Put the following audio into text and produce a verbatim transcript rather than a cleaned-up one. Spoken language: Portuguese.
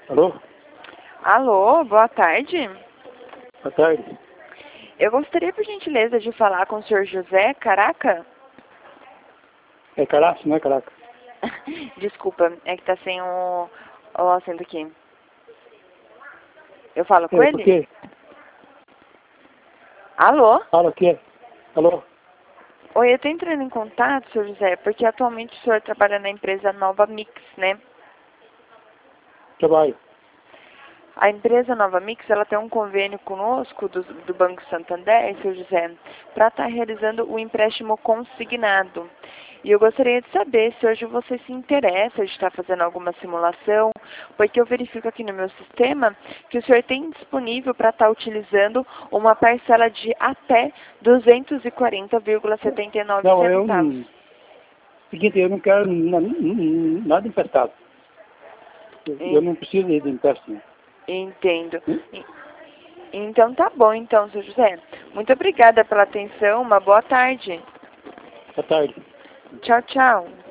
Alô? Alô, boa tarde. Boa tarde. Eu gostaria, por gentileza, de falar com o senhor José Caraca. É Caraço, não é Caraca? Desculpa, é que tá sem o, o acento aqui. Eu falo com É, por ele? quê? Alô? Fala o quê? Alô? Oi, eu tô entrando em contato, senhor José, porque atualmente o senhor trabalha na empresa Nova Mix, né? Trabalho. A empresa Nova Mix, ela tem um convênio conosco do, do Banco Santander, senhor José, para estar realizando o empréstimo consignado. E eu gostaria de saber se hoje você se interessa de estar fazendo alguma simulação, porque eu verifico aqui no meu sistema que o senhor tem disponível para estar utilizando uma parcela de até duzentos e quarenta vírgula setenta e nove Não, eu centavos. não... Seguinte, eu não quero na- nada emprestado. Eu eu En- não preciso de empréstimo. Entendo. Hum? En- Então tá bom, então, senhor José. Muito obrigada pela atenção, uma boa tarde. Boa tarde. Tchau, tchau.